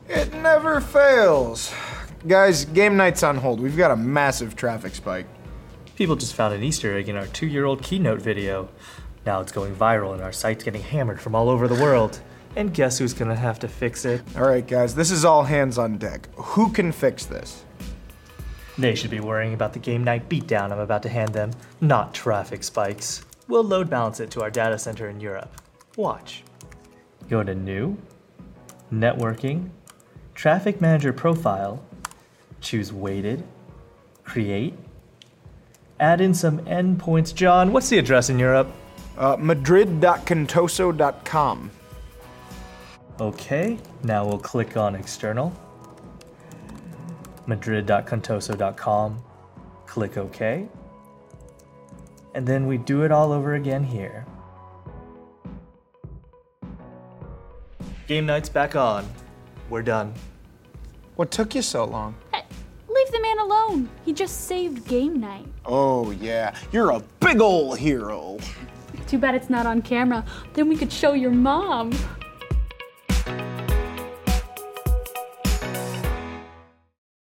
It never fails. Guys, game night's on hold. We've got a massive traffic spike. People just found an Easter egg in our 2-year-old keynote video. Now it's going viral and our site's getting hammered from all over the world. And guess who's gonna have to fix it? All right, guys, this is all hands on deck. Who can fix this? They should be worrying about the game night beatdown I'm about to hand them, not traffic spikes. We'll load balance it to our data center in Europe. Watch. Go to New, Networking, Traffic Manager Profile, choose Weighted, Create, add in some endpoints. John, what's the address in Europe? Madrid.contoso.com. Okay, now we'll click on External. Madrid.contoso.com. Click OK. And then we do it all over again here. Game night's back on. We're done. What took you so long? Hey, leave the man alone. He just saved game night. Oh, yeah. You're a big ol' hero. Too bad it's not on camera. Then we could show your mom.